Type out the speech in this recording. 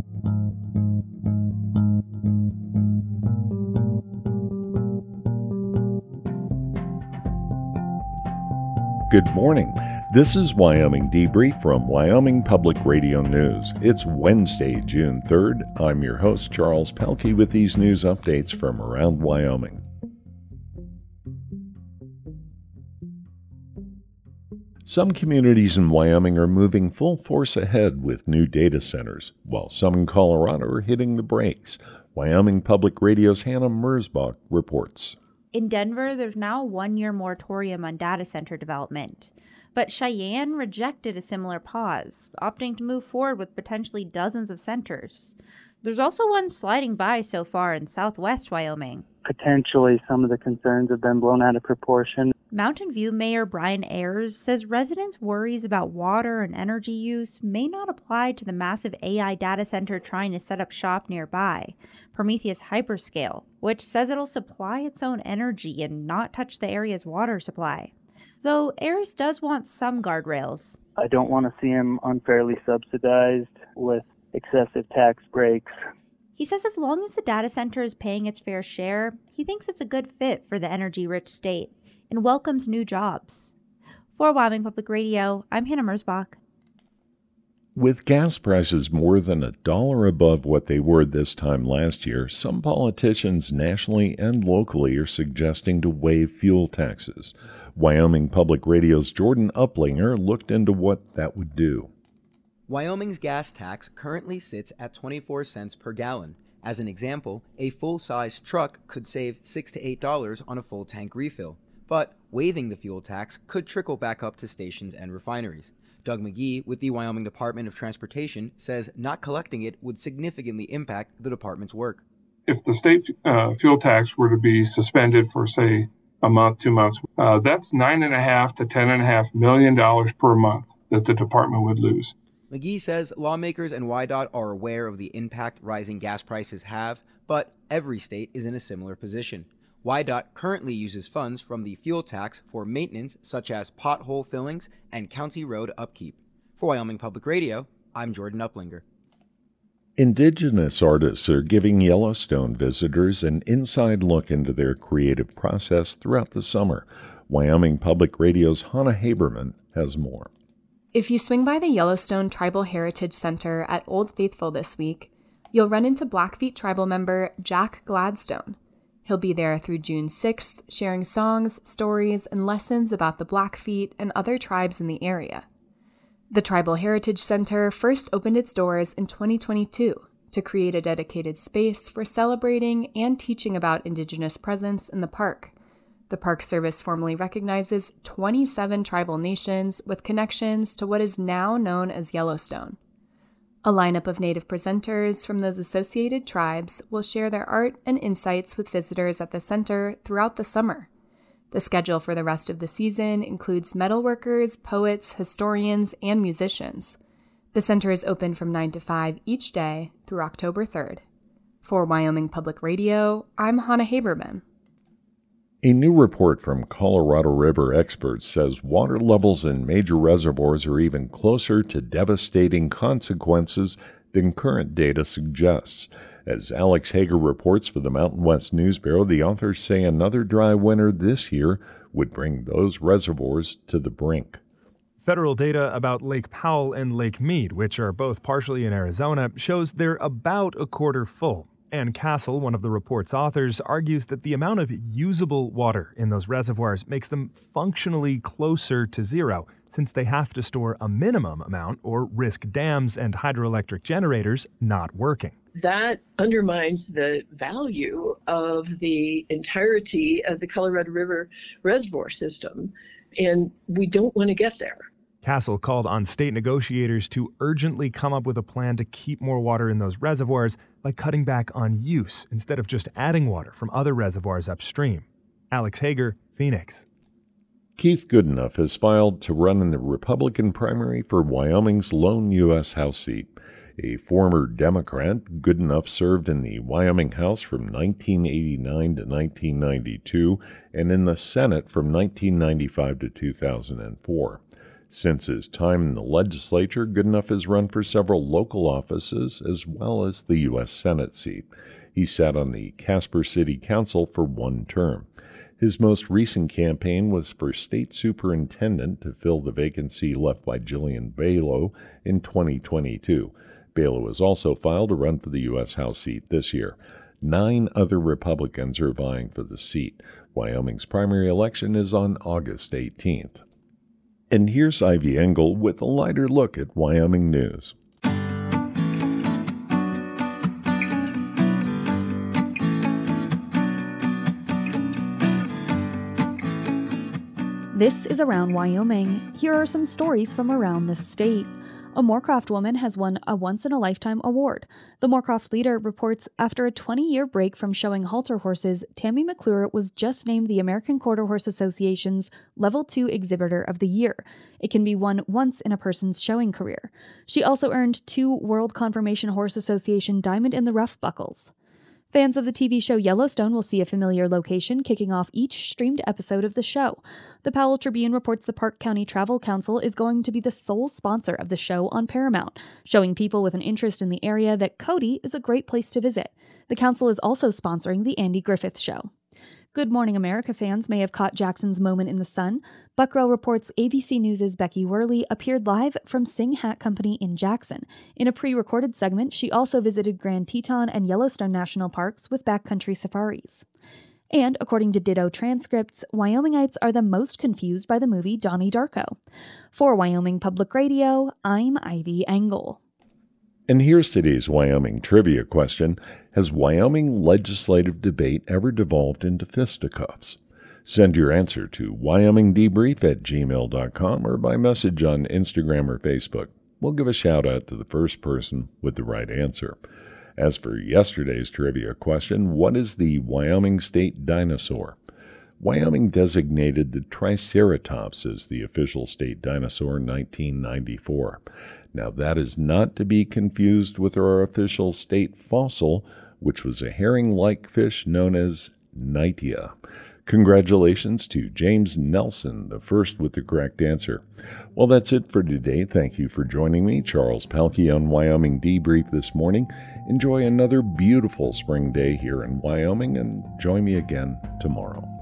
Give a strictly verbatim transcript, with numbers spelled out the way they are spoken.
Good morning. This is Wyoming Debrief from Wyoming Public Radio News. It's Wednesday, June third. I'm your host, Charles Pelkey, with these news updates from around Wyoming. Some communities in Wyoming are moving full force ahead with new data centers, while some in Colorado are hitting the brakes. Wyoming Public Radio's Hannah Mersbach reports. In Denver, there's now a one-year moratorium on data center development. But Cheyenne rejected a similar pause, opting to move forward with potentially dozens of centers. There's also one sliding by so far in southwest Wyoming. Potentially, some of the concerns have been blown out of proportion. Mountain View Mayor Brian Ayers says residents' worries about water and energy use may not apply to the massive A I data center trying to set up shop nearby, Prometheus Hyperscale, which says it'll supply its own energy and not touch the area's water supply. Though Ayers does want some guardrails. I don't want to see him unfairly subsidized with excessive tax breaks. He says as long as the data center is paying its fair share, he thinks it's a good fit for the energy-rich state and welcomes new jobs. For Wyoming Public Radio, I'm Hannah Mersbach. With gas prices more than a dollar above what they were this time last year, some politicians nationally and locally are suggesting to waive fuel taxes. Wyoming Public Radio's Jordan Uplinger looked into what that would do. Wyoming's gas tax currently sits at twenty-four cents per gallon. As an example, a full-size truck could save six to eight dollars on a full tank refill. But waiving the fuel tax could trickle back up to stations and refineries. Doug McGee with the Wyoming Department of Transportation says not collecting it would significantly impact the department's work. If the state uh, fuel tax were to be suspended for, say, a month, two months, uh, that's nine and a half to ten and a half million dollars per month that the department would lose. McGee says lawmakers and Y DOT are aware of the impact rising gas prices have, but every state is in a similar position. Y DOT currently uses funds from the fuel tax for maintenance such as pothole fillings and county road upkeep. For Wyoming Public Radio, I'm Jordan Uplinger. Indigenous artists are giving Yellowstone visitors an inside look into their creative process throughout the summer. Wyoming Public Radio's Hannah Haberman has more. If you swing by the Yellowstone Tribal Heritage Center at Old Faithful this week, you'll run into Blackfeet tribal member Jack Gladstone. He'll be there through June sixth, sharing songs, stories, and lessons about the Blackfeet and other tribes in the area. The Tribal Heritage Center first opened its doors in twenty twenty-two to create a dedicated space for celebrating and teaching about Indigenous presence in the park. The Park Service formally recognizes twenty-seven tribal nations with connections to what is now known as Yellowstone. A lineup of Native presenters from those associated tribes will share their art and insights with visitors at the center throughout the summer. The schedule for the rest of the season includes metalworkers, poets, historians, and musicians. The center is open from nine to five each day through October third. For Wyoming Public Radio, I'm Hannah Haberman. A new report from Colorado River experts says water levels in major reservoirs are even closer to devastating consequences than current data suggests. As Alex Hager reports for the Mountain West News Bureau, the authors say another dry winter this year would bring those reservoirs to the brink. Federal data about Lake Powell and Lake Mead, which are both partially in Arizona, shows they're about a quarter full. Ann Castle, one of the report's authors, argues that the amount of usable water in those reservoirs makes them functionally closer to zero, since they have to store a minimum amount or risk dams and hydroelectric generators not working. That undermines the value of the entirety of the Colorado River reservoir system, and we don't want to get there. Castle called on state negotiators to urgently come up with a plan to keep more water in those reservoirs by cutting back on use instead of just adding water from other reservoirs upstream. Alex Hager, Phoenix. Keith Goodenough has filed to run in the Republican primary for Wyoming's lone U S House seat. A former Democrat, Goodenough served in the Wyoming House from nineteen eighty-nine to nineteen ninety-two and in the Senate from nineteen ninety-five to two thousand four. Since his time in the legislature, Goodenough has run for several local offices as well as the U S Senate seat. He sat on the Casper City Council for one term. His most recent campaign was for state superintendent to fill the vacancy left by Jillian Balow in twenty twenty-two. Balow has also filed to run for the U S House seat this year. Nine other Republicans are vying for the seat. Wyoming's primary election is on August eighteenth. And here's Ivy Engel with a lighter look at Wyoming news. This is Around Wyoming. Here are some stories from around the state. A Moorcroft woman has won a once-in-a-lifetime award. The Moorcroft Leader reports after a twenty-year break from showing halter horses, Tammy McClure was just named the American Quarter Horse Association's Level two Exhibitor of the Year. It can be won once in a person's showing career. She also earned two World Conformation Horse Association Diamond in the Rough buckles. Fans of the T V show Yellowstone will see a familiar location kicking off each streamed episode of the show. The Powell Tribune reports the Park County Travel Council is going to be the sole sponsor of the show on Paramount, showing people with an interest in the area that Cody is a great place to visit. The council is also sponsoring the Andy Griffith Show. Good Morning America fans may have caught Jackson's moment in the sun. Buckrow reports A B C News' Becky Worley appeared live from Sing Hat Company in Jackson. In a pre-recorded segment, she also visited Grand Teton and Yellowstone National Parks with backcountry safaris. And according to Ditto transcripts, Wyomingites are the most confused by the movie Donnie Darko. For Wyoming Public Radio, I'm Ivy Engel. And here's today's Wyoming trivia question. Has Wyoming legislative debate ever devolved into fisticuffs? Send your answer to wyoming debrief at gmail dot com or by message on Instagram or Facebook. We'll give a shout out to the first person with the right answer. As for yesterday's trivia question, what is the Wyoming state dinosaur? Wyoming designated the Triceratops as the official state dinosaur in nineteen ninety-four. Now, that is not to be confused with our official state fossil, which was a herring-like fish known as Knightia. Congratulations to James Nelson, the first with the correct answer. Well, that's it for today. Thank you for joining me, Charles Pelkey, on Wyoming Debrief this morning. Enjoy another beautiful spring day here in Wyoming, and join me again tomorrow.